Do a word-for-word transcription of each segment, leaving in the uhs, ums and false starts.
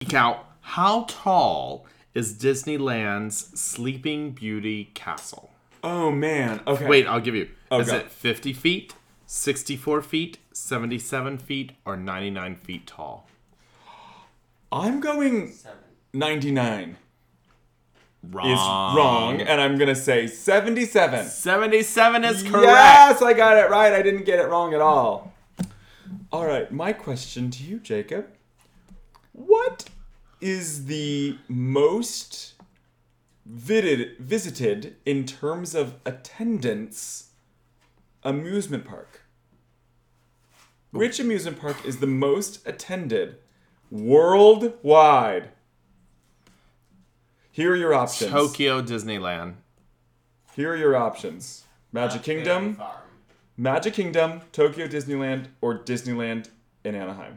Geek Out. How tall is Disneyland's Sleeping Beauty Castle? Oh, man. Okay. Wait, I'll give you. Oh, is go. it fifty feet, sixty-four feet, seventy-seven feet, or ninety-nine feet tall? I'm going Seven. ninety-nine. Wrong. Is wrong, and I'm gonna say seventy-seven. seventy-seven is correct. Yes, I got it right. I didn't get it wrong at all. All right, my question to you, Jacob. What is the most visited, visited in terms of attendance amusement park? Which amusement park is the most attended worldwide? Here are your options. Tokyo Disneyland. Here are your options. Magic Not Fairy Kingdom, Farm. Magic Kingdom, Tokyo Disneyland, or Disneyland in Anaheim.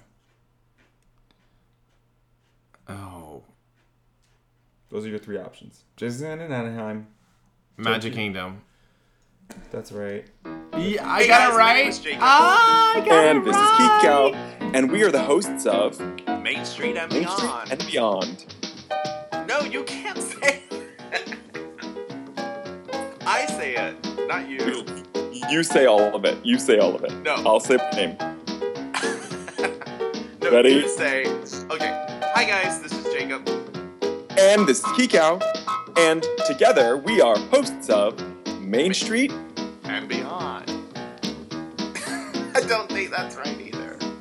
Oh. Those are your three options. Disneyland in Anaheim. Magic Tokyo. Kingdom. That's right. Yeah, I Hey got guys, it my right. name is Jacob. Ah, I got And it this right. is Keith Cow, and we are the hosts of Main Street and Main Beyond. Street and Beyond. No, you can't say I say it, not you. You say all of it. You say all of it. No. I'll say my name. No, Ready? you say, okay, hi guys, this is Jacob. And this is Kikau, and together we are hosts of Main Street. And Beyond. I don't think that's right either.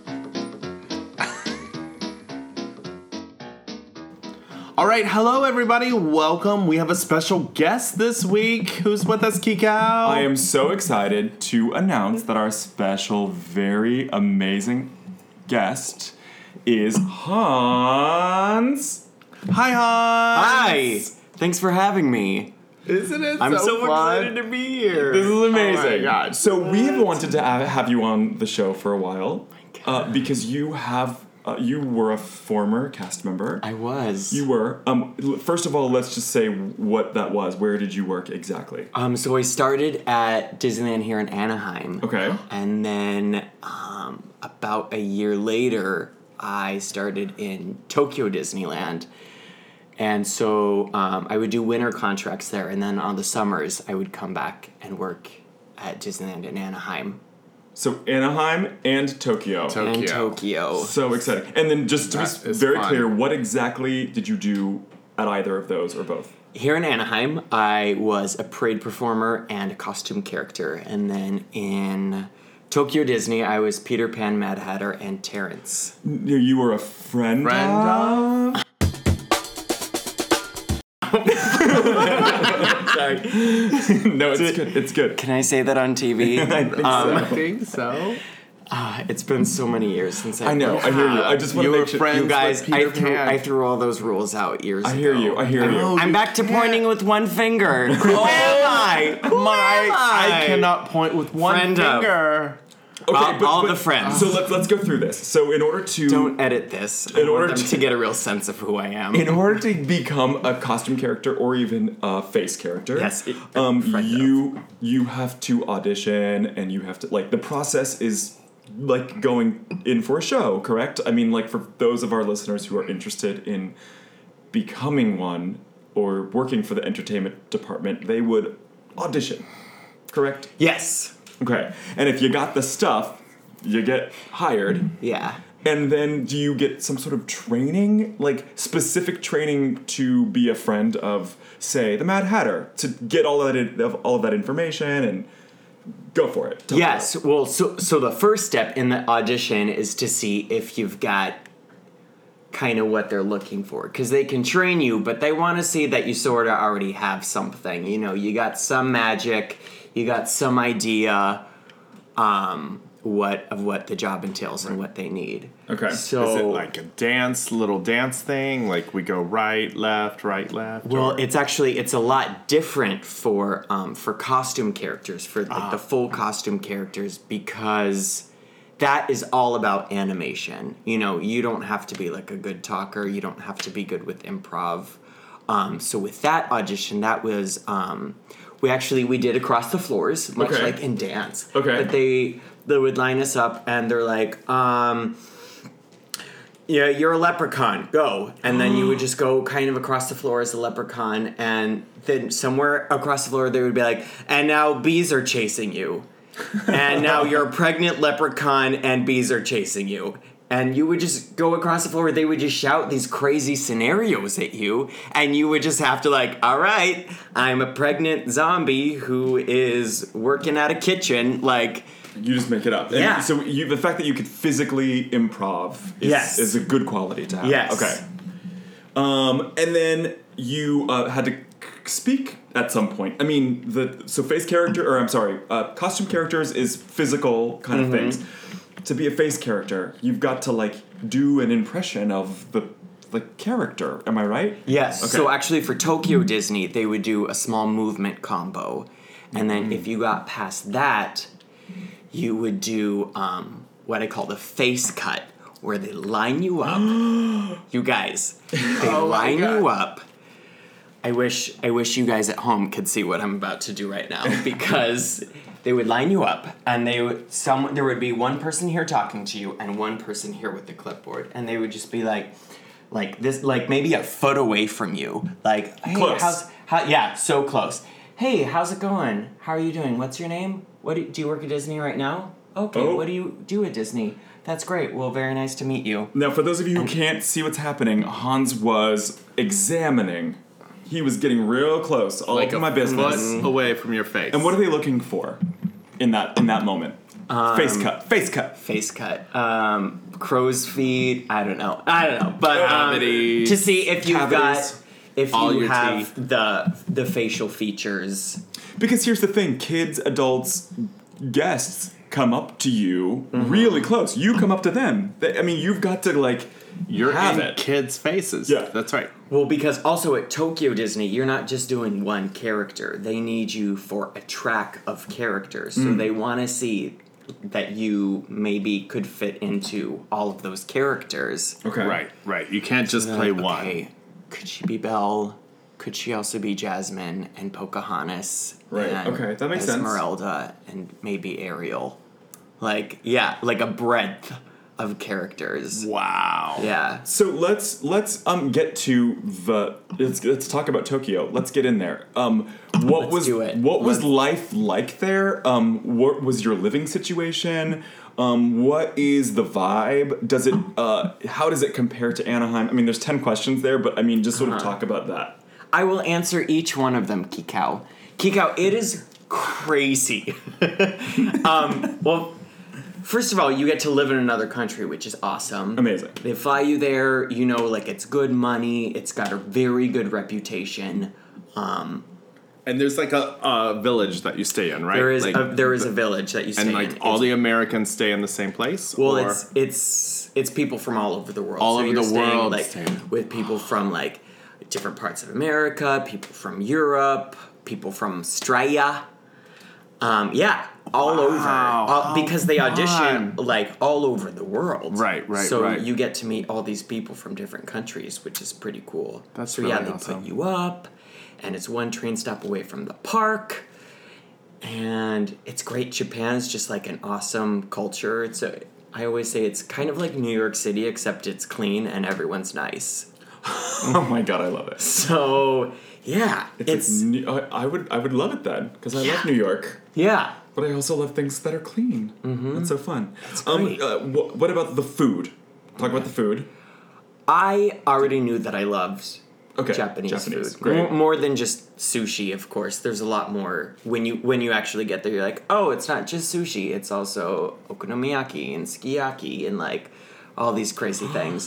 All right, hello everybody. Welcome. We have a special guest this week. Who's with us, Kikau? I am so excited to announce that our special, very amazing guest is Hans. Hi, Hans. Hi! Thanks for having me. Isn't it I'm so, so, fun? excited to be here. This is amazing. Oh my God. So we have wanted to have have you on the show for a while uh, because you have uh, you were a former cast member. I was. You were. Um, l- first of all, let's just say what that was. Where did you work exactly? Um, so I started at Disneyland here in Anaheim. Okay. And then um, about a year later, I started in Tokyo Disneyland. And so um, I would do winter contracts there, and then on the summers, I would come back and work at Disneyland in Anaheim So Anaheim and Tokyo. To- and Tokyo. Tokyo. So exciting. And then just to That be is very fun. clear, what exactly did you do at either of those or both? Here in Anaheim, I was a parade performer and a costume character. And then in Tokyo Disney, I was Peter Pan, Mad Hatter, and Terrence. You you were a friend, Friend of? Sorry. No, it's good. It's good. Can I say that on T V? I think Um, I think so. uh, it's been so many years since I I know. I hear you. I just want You to were make sure. friends You guys, with I Peter threw, Pan. I threw all those rules out years I ago. hear you. I hear you. Oh, I'm you back to can't. pointing with one finger. Who am I? Who My, am I? I cannot point with one Friend of. finger. Okay, all- all the friends. So let's let's go through this. So in order to Don't edit this. I In order want them to- to get a real sense of who I am. in order to become a costume character or even a face character, Yes, it- um, friend of. you you have to audition and you have to like the process is like going in for a show, correct? I mean, like for those of our listeners who are interested in becoming one or working for the entertainment department, they would audition, correct? Yes. Okay, and if you got the stuff, you get hired. Yeah. And then do you get some sort of training, like specific training to be a friend of, say, the Mad Hatter, to get all of that, of all of that information and go for it? Tell me Yes. Well, so so the first step in the audition is to see if you've got kind of what they're looking for, because they can train you, but they want to see that you sort of already have something. You know, you got some magic, you got some idea, um, what of what the job entails and what they need. Okay. So Is it like a dance, little dance thing? Like we go right, left, right, left? Well, or- it's actually it's a lot different for um, for costume characters, for like the full costume characters, because that is all about animation. You know, you don't have to be like a good talker. You don't have to be good with improv. Um, so with that audition, that was um, we actually we did across the floors, much Okay. like in dance. Okay. But they they would line us up and they're like. Um, yeah, you're a leprechaun, go. And then you would just go kind of across the floor as a leprechaun, and then somewhere across the floor they would be like, and now bees are chasing you. And now you're a pregnant leprechaun and bees are chasing you. And you would just go across the floor, they would just shout these crazy scenarios at you, and you would just have to like, all right, I'm a pregnant zombie who is working at a kitchen, like... You just make it up. And yeah. So you, the fact that you could physically improv is, yes. is a good quality to have. Yes. Okay. Um, and then you uh, had to speak at some point. I mean, the so face character, or I'm sorry, uh, costume characters is physical kind of Mm-hmm. things. To be a face character, you've got to like do an impression of the the character. Am I right? Yes. Okay. So actually for Tokyo Disney, they would do a small movement combo. And then Mm-hmm. if you got past that, you would do um, what I call the face cut, where they line you up. You guys, they Oh my line God. you up. I wish I wish you guys at home could see what I'm about to do right now, because they would line you up, and they would some there would be one person here talking to you and one person here with the clipboard, and they would just be like like this, like maybe a foot away from you, like, hey, Close. how's how yeah, so close. Hey, how's it going? How are you doing? What's your name? What do, do you work at Disney right now? Okay, Oh. what do you do at Disney? That's great. Well, very nice to meet you. Now, for those of you who can't see what's happening, Hans was examining. He was getting real close, all Like over a my business. foot away from your face. And what are they looking for in that in that moment? face cut. Face cut. Face cut. Um, crow's feet. I don't know. I don't know. But um, Cavities. to see if you've Cavities. got if All you your have teeth. the the facial features. Because here's the thing, kids, adults, guests come up to you really close. You come up to them. They, I mean, you've got to like You're have in it. kids' faces. Yeah. That's right. Well, because also at Tokyo Disney, you're not just doing one character. They need you for a track of characters. So they want to see that you maybe could fit into all of those characters. Okay. Right, right. You can't just They're play like, one. okay, could she be Belle? Could she also be Jasmine and Pocahontas? Right, and okay, that makes sense. Esmeralda and maybe Ariel. Like, yeah, like a breadth of characters. Wow. Yeah. So let's let's um get to the let's let's talk about Tokyo. Let's get in there. Um, what Let's was do it. what was Let's- life like there? Um, what was your living situation? Um, what is the vibe? Does it uh how does it compare to Anaheim? I mean, there's ten questions there, but I mean, just sort of Uh-huh. talk about that. I will answer each one of them, Kikau. Kikau, it is crazy. um, well, first of all, you get to live in another country, which is awesome. Amazing. They fly you there, you know, like it's good money, it's got a very good reputation. Um, And there's like a, a village that you stay in, right? there is Like, a, there is a village that you stay and like in. all It's- the Americans stay in the same place. Well, or? it's it's it's people from all over the world. All so over you're the staying, world like staying. with people from like different parts of America, people from Europe, people from Australia. Um, yeah, all Wow, over all, how because they audition fun. like all over the world. Right, right, So right. you get to meet all these people from different countries, which is pretty cool. That's so yeah, really they awesome. put you up, and it's one train stop away from the park. And it's great. Japan is just like an awesome culture. It's a, I always say it's kind of like New York City, except it's clean and everyone's nice. Oh my god, I love it. So yeah, It's, it's, like, New- I I would I would love it then because I love Yeah. New York. yeah. But I also love things that are clean. Mm-hmm. That's so fun. That's Um, great. uh, wh- what about the food? Talk about the food. I already knew that I loved Okay, Japanese, Japanese, food great. More, more than just sushi. Of course, there's a lot more when you when you actually get there. You're like, oh, it's not just sushi. It's also okonomiyaki and sukiyaki and like all these crazy things.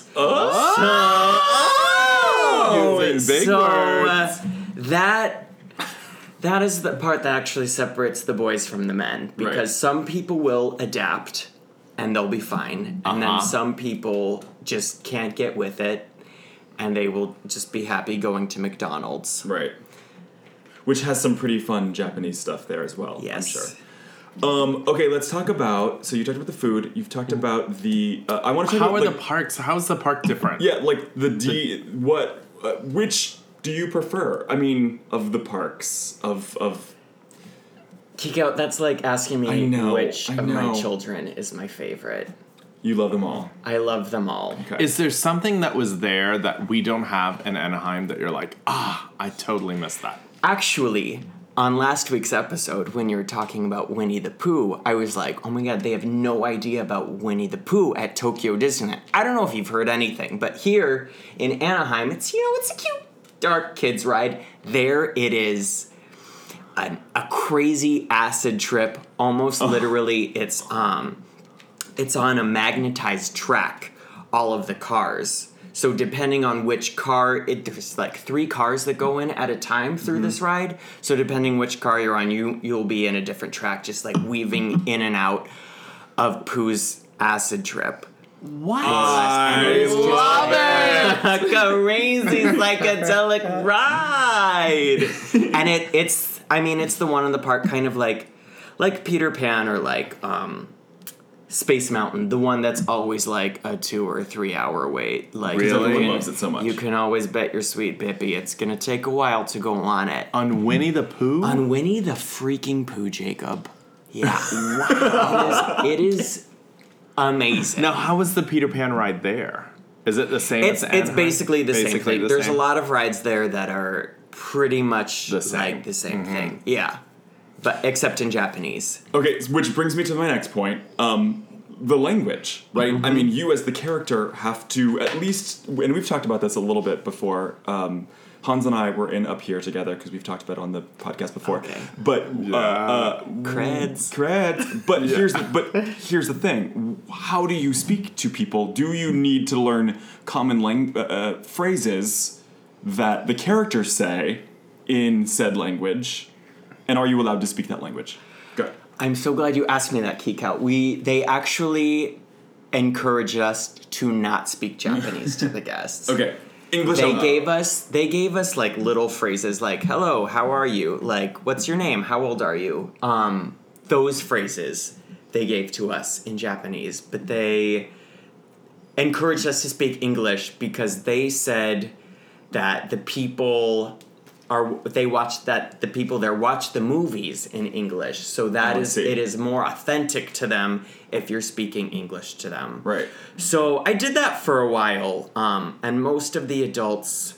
Oh, using big so words. uh, that that is the part that actually separates the boys from the men, because Right. some people will adapt and they'll be fine, and Uh-huh. then some people just can't get with it and they will just be happy going to McDonald's. Right. Which has some pretty fun Japanese stuff there as well. Yes. I'm sure. Um, okay, let's talk about. So you talked about the food. You've talked about the. Uh, I want to talk How about are like, the parks? How is the park different? Yeah, like the D. What? Uh, which do you prefer? I mean, of the parks of of. Kiko, that's like asking me I know, which I of my know. children is my favorite. You love them all. I love them all. Okay. Is there something that was there that we don't have in Anaheim that you're like, ah, I totally missed that? Actually, on last week's episode, when you were talking about Winnie the Pooh, I was like, oh my god, they have no idea about Winnie the Pooh at Tokyo Disneyland. I don't know if you've heard anything, but here in Anaheim, it's, you know, it's a cute, dark kids ride. There it is. A, a crazy acid trip. Almost oh. literally, it's um, it's on a magnetized track, all of the cars. So depending on which car, it, there's like three cars that go in at a time through mm-hmm. this ride. So depending which car you're on, you, you'll be in a different track, just like weaving in and out of Pooh's acid trip. What? I love it! Crazy psychedelic ride! And it it's, I mean, it's the one in the park kind of like, like Peter Pan or like, um... Space Mountain, the one that's always like a two or three hour wait. Like really? Everyone can, loves it so much. You can always bet your sweet Bippy it's gonna take a while to go on it. On Winnie the Pooh? On Winnie the freaking Pooh, Jacob. Yeah. Wow. It is, it is amazing. Now, how was the Peter Pan ride there? Is it the same it's, as It's basically the basically same thing. The There's same. a lot of rides there that are pretty much the same. like the same mm-hmm. thing. Yeah. But except in Japanese. Okay, which brings me to my next point. Um, the language, right? Mm-hmm. I mean, you as the character have to at least, and we've talked about this a little bit before. Um, Hans and I were in Up Here together because we've talked about it on the podcast before. Okay. But yeah. uh, uh, creds, creds. But yeah. here's the, but here's the thing: how do you speak to people? Do you need to learn common lang- uh, phrases that the characters say in said language? And are you allowed to speak that language? Go. I'm so glad you asked me that, Kikau. We they actually encouraged us to not speak Japanese to the guests. Okay. English. They only. gave us they gave us like little phrases like "Hello, how are you?" Like "What's your name? How old are you?" Um, those phrases they gave to us in Japanese, but they encouraged us to speak English because they said that the people are they watch that the people there watch the movies in English, so that oh, is it is more authentic to them if you're speaking English to them. Right. So I did that for a while, um, and most of the adults,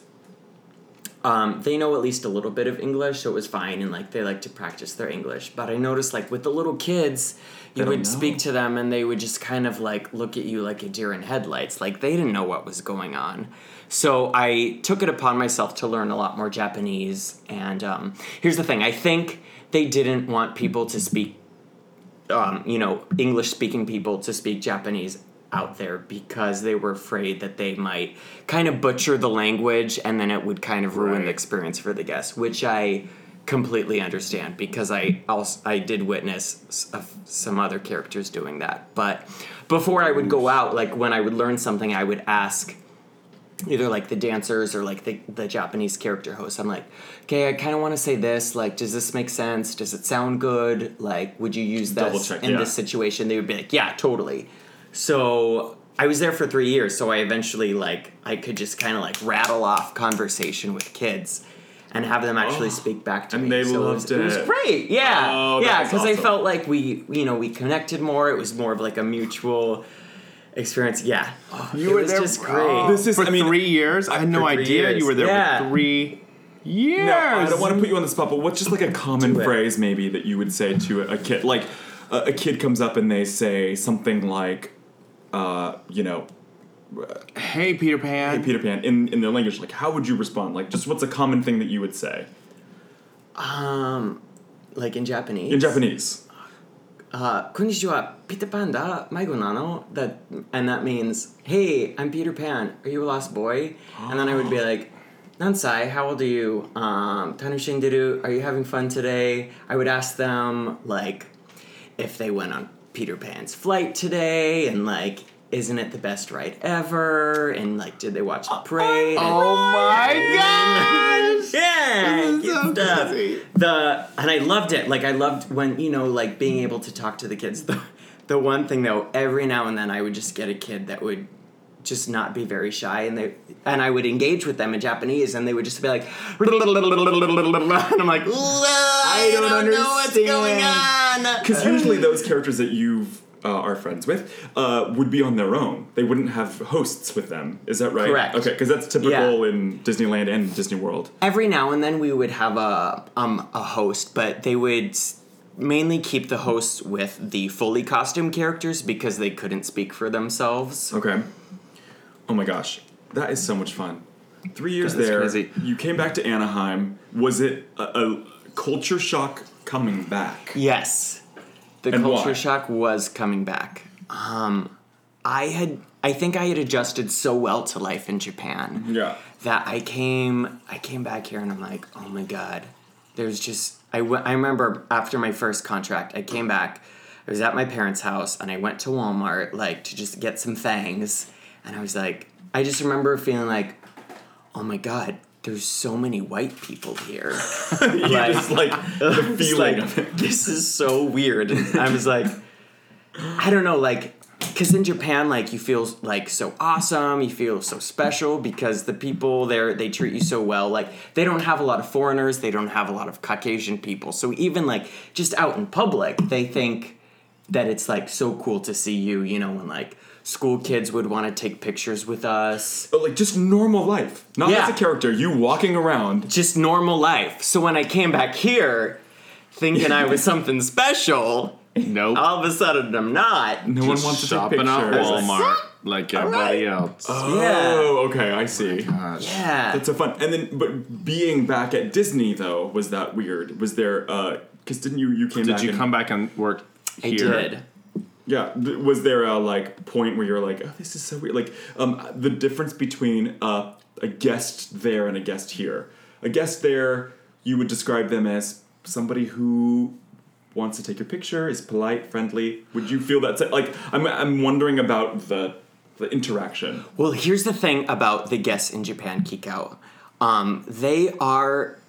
um, they know at least a little bit of English, so it was fine, and like they like to practice their English. But I noticed like with the little kids, you would speak to them, and they would just kind of like look at you like a deer in headlights, like they didn't know what was going on. So I took it upon myself to learn a lot more Japanese, and um, here's the thing: I think they didn't want people to speak, um, you know, English-speaking people to speak Japanese out there because they were afraid that they might kind of butcher the language, and then it would kind of ruin right. the experience for the guests, which I completely understand because I also I did witness some other characters doing that. But before I would go out, like when I would learn something, I would ask either like the dancers or like the, the Japanese character host. I'm like, okay, I kind of want to say this. Like, does this make sense? Does it sound good? Like, would you use this check, in yeah. this situation? They would be like, yeah, totally. So I was there for three years. So I eventually like, I could just kind of like rattle off conversation with kids and have them actually oh, speak back to and me. And they so loved it. Was, it. It was great. Yeah. Oh, yeah. Because awesome. I awesome. felt like we, you know, we connected more. It was more of like a mutual experience. Yeah. Oh, you it were was there just great. Oh, this is, for I mean, three years? I had no idea years. you were there yeah. for three years. No, I don't want to put you on the spot, but what's just like a common Do it. phrase maybe that you would say to a, a kid? Like, a, a kid comes up and they say something like, uh, you know, hey, Peter Pan. Hey, Peter Pan, in, in their language. Like, how would you respond? Like, just what's a common thing that you would say? Um, like in Japanese? In Japanese. Uh, konnichiwa, Peter Pan da maigo nano? That, and that means, hey, I'm Peter Pan. Are you a lost boy? And then I would be like, Nansai, how old are you? Um, Tanushinderu, are you having fun today? I would ask them, like, if they went on Peter Pan's flight today, and, like, isn't it the best ride ever? And, like, did they watch the parade? Oh my gosh! Yeah, This is good so stuff. crazy. The and I loved it. Like I loved when you know, like being able to talk to the kids. The the one thing though, every now and then I would just get a kid that would just not be very shy, and they and I would engage with them in Japanese, and they would just be like, and I'm like, I don't, don't know what's understand. going on. Because usually those characters that you've uh, are friends with, uh, would be on their own. They wouldn't have hosts with them. Is that right? Correct. Okay, because that's typical Yeah. in Disneyland and Disney World. Every now and then we would have a um a host, but they would s- mainly keep the hosts with the fully costume characters because they couldn't speak for themselves. Okay. Oh my gosh, that is so much fun. Three years That is there. crazy. You came back to Anaheim. Was it a, a culture shock coming back? Yes. The And culture why? shock was coming back. Um, I had, I think I had adjusted so well to life in Japan Yeah. that I came, I came back here and I'm like, oh my god, there's just, I, w- I remember after my first contract, I came back, I was at my parents' house and I went to Walmart like to just get some things, and I was like, I just remember feeling like, oh my god, there's so many white people here. You Like- just like the It's feeling like, of it. this is so weird. And I was like, I don't know, like, because in Japan, like, you feel like so awesome, you feel so special because the people there, they treat you so well. Like, they don't have a lot of foreigners, they don't have a lot of Caucasian people. So even like just out in public, they think that it's like so cool to see you, you know, when like school kids would want to take pictures with us. But like just normal life, not Yeah. as a character. You walking around. Just normal life. So when I came back here, thinking I was something special, Nope. all of a sudden I'm not. No Just one wants to take shopping pictures. at Walmart like everybody else. Oh, okay, I see. Gosh. Yeah. That's so fun. And then, but being back at Disney though, was that weird? Was there? uh Because didn't you you came Did back? you and- come back and work I here? did. Yeah. th- Was there a like point where you're like, oh, this is so weird? Like, um, the difference between uh, a guest there and a guest here. A guest there, you would describe them as somebody who wants to take your picture, is polite, friendly. Would you feel that? Like, I'm I'm wondering about the the interaction. Well, here's the thing about the guests in Japan, Kikau. Um, they are,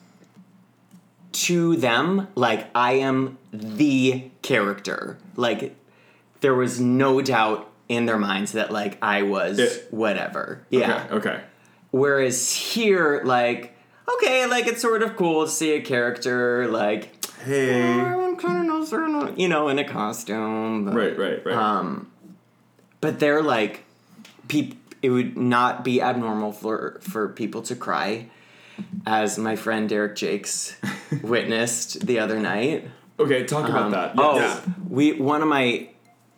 to them, like, I am the character. Like, there was no doubt in their minds that, like, I was It- whatever. Yeah. Okay. Okay. Whereas here, like, okay, like, it's sort of cool to see a character, like, Hey. I'm kind of knows they're not, you know, in a costume. But, Right. Right. Right. Um, but they're like, peop- it would not be abnormal for, for people to cry, as my friend Derek Jakes witnessed the other night. okay. Talk about Um, that. Oh, Yes. we one of my,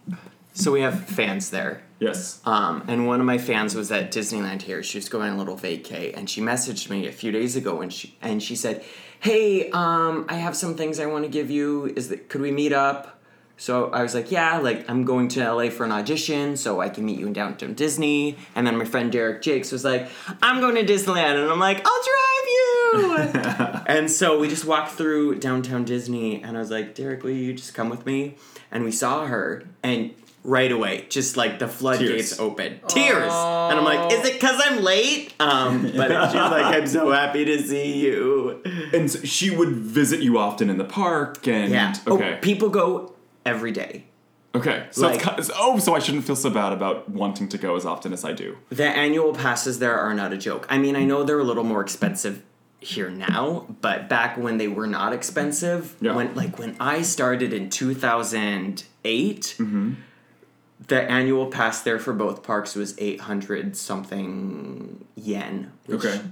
so we have fans there. Yes. Um, and one of my fans was at Disneyland here. She was going on a little vacay, and she messaged me a few days ago, and she and she said, "Hey, um, I have some things I want to give you. Is that could we meet up?" So I was like, "Yeah, like I'm going to L A for an audition, so I can meet you in downtown Disney." And then my friend Derek Jakes was like, "I'm going to Disneyland," and I'm like, "I'll drive you." And so we just walked through downtown Disney, and I was like, "Derek, will you just come with me?" And we saw her, and right away, just like the floodgates Tears. opened. Tears! And I'm like, is it because I'm late? Um, but she's like, I'm so happy to see you. And so she would visit you often in the park, and Yeah. okay, Oh, people go every day. okay. So like- it's kind of, oh, so I shouldn't feel so bad about wanting to go as often as I do. The annual passes there are not a joke. I mean, I know they're a little more expensive here now, but back when they were not expensive, Yeah. when like when I started in two thousand eight, Mm-hmm. the annual pass there for both parks was eight hundred something yen. Which, Okay.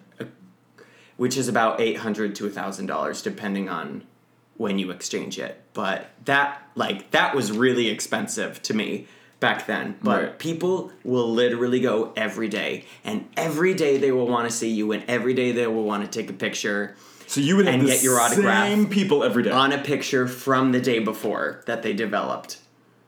Which is about eight hundred to one thousand dollars depending on when you exchange it. But that like that was really expensive to me back then. But Right. people will literally go every day, and every day they will want to see you, and every day they will want to take a picture So you would have And the get your autograph same people every day. on a picture from the day before that they developed.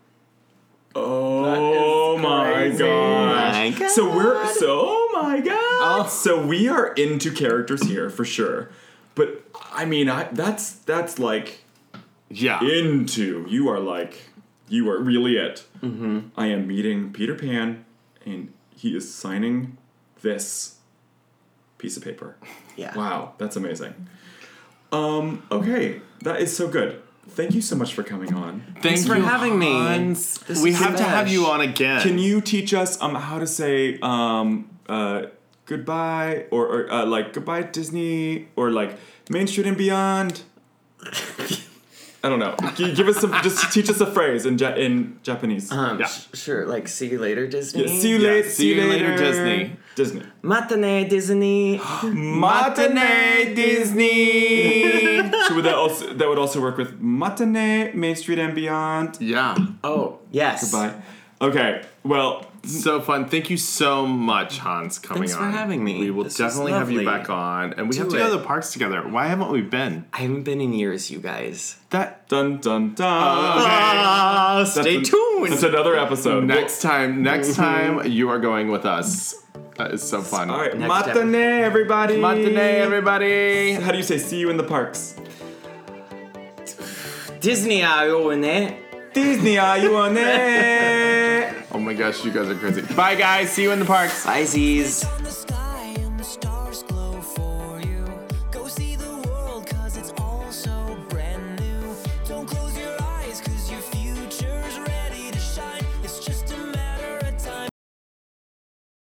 Oh my crazy. gosh. My God. So we're so oh my god. So we are into characters here for sure. But I mean I that's that's like Yeah. into. You are like you are really it. Mm-hmm. I am meeting Peter Pan and he is signing this piece of paper. Yeah. Wow, that's amazing. Um, okay, that is so good. Thank you so much for coming on. Thanks for having me. Hans. This We is have to have Sebash. you on again. Can you teach us um how to say um uh goodbye or, or uh, like goodbye Disney or like Main Street and Beyond? I don't know. G- give us some. Just teach us a phrase in ja- in Japanese. Um, Yeah. sh- sure, like see you later, Disney. Yeah, see you Yeah, later. see you later, Disney. Disney. Matane, Disney. Matinee Disney. So would that also that would also work with Matinee, Main Street and Beyond. Yeah. Oh, yes. Bye. Okay. Well, So fun. Thank you so much, Hans, coming Thanks for on. having me. We will This was definitely have you lovely. back on. And we have Do to go to it. the parks together. Why haven't we been? I haven't been in years, you guys. That dun dun dun. Ah, That's stay an- tuned. That's another episode. next time, next time you are going with us. That is so fun. All right, Next matinee, everybody. Matinee, everybody. How do you say "see you in the parks"? Disney, are you in it? Disney, are you on it? Oh my gosh, you guys are crazy. Bye, guys. See you in the parks. Bye, Z's. in the sky.